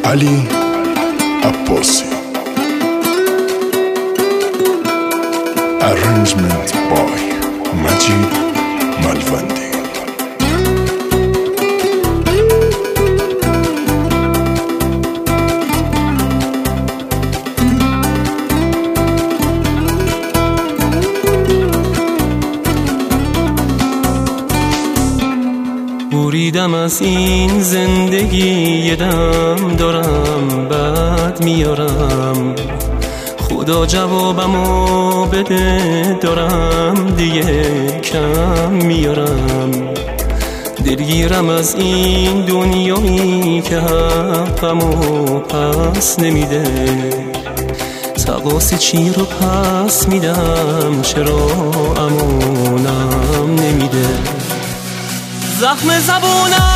علی عباسی. Arrangement by مجید ملوندی. بریدم از این زندگی، یه دم دارم بعد میارم، خدا جوابمو بده، دارم دیگه کم میارم. دلگیرم از این دنیایی که حقمو پس نمیده، تقاس چی رو پس میدم، چرا امانم نمیده. زخم زبونم